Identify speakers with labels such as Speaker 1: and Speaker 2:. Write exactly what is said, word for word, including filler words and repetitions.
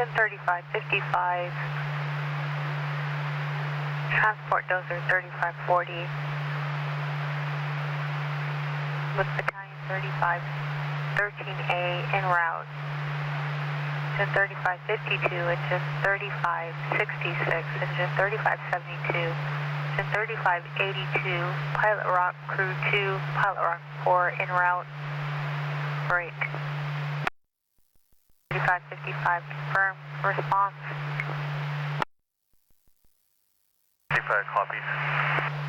Speaker 1: thirty-five fifty-five. Transport dozer thirty-five forty. With battalion thirty-five thirteen A en route. Engine thirty-five fifty-two, engine thirty-five sixty-six, engine thirty-five seventy-two, engine thirty-five eighty-two, Pilot Rock Crew two, Pilot Rock four en route. Break. thirty-five fifty-five, confirm response.
Speaker 2: thirty-five copies.